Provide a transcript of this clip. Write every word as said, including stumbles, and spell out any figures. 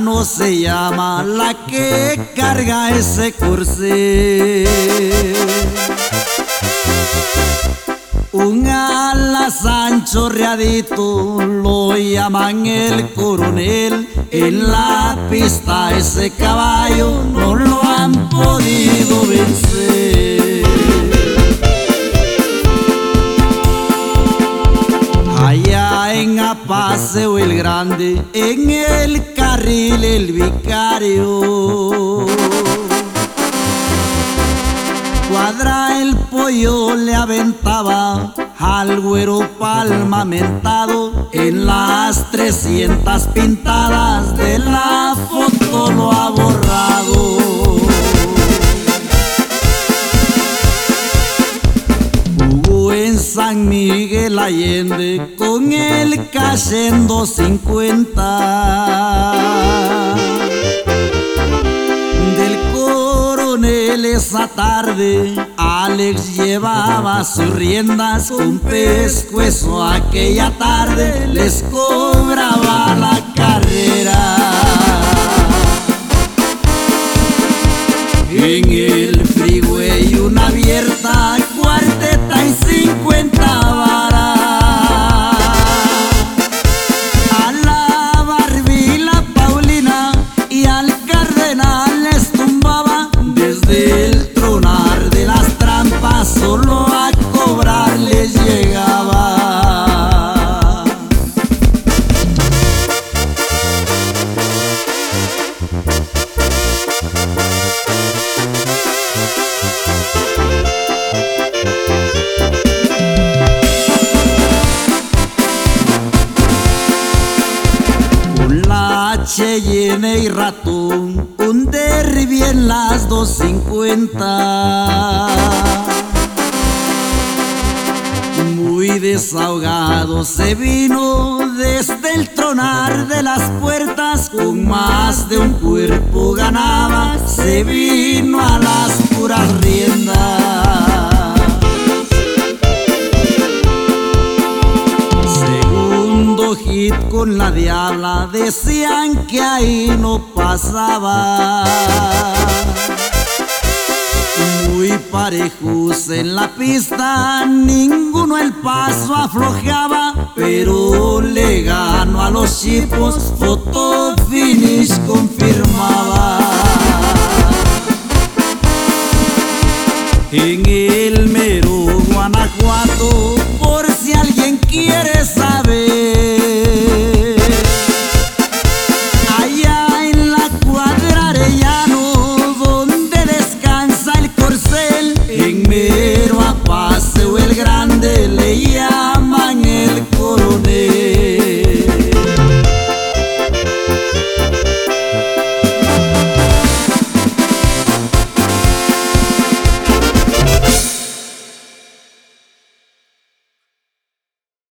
no se llama la que carga ese corsé. Un alazán chorreadito lo llaman el coronel. En la pista ese caballo no lo han podido vencer. Allá en Apaseo el Grande, en el carril el vicario, Cuadra el pollo le aventaba al güero Palma mentado. En las trescientas pintadas de la foto lo ha borrado. Jugó en San Miguel Allende con el cash en doscientos cincuenta. Del coronel esa tarde Alex llevaba sus riendas. Con pescuezo aquella tarde les cobraba la carrera. En el freeway una abierta, cuarteta y cincuenta varas. A la Barbie, la Paulina y al Cardenal les tumbaba. Desde el tronar de las trampas solo a cobrar les llegaba. Cheyenne y Ratón, un derby en las doscientos cincuenta. Muy desahogado se vino desde el tronar de las puertas. Con más de un cuerpo ganaba, se vino a las puras riendas. Hit con la Diabla, decían que ahí no pasaba. Muy parejos en la pista, ninguno el paso aflojaba. Pero le ganó a los chipos, foto finish confirmado.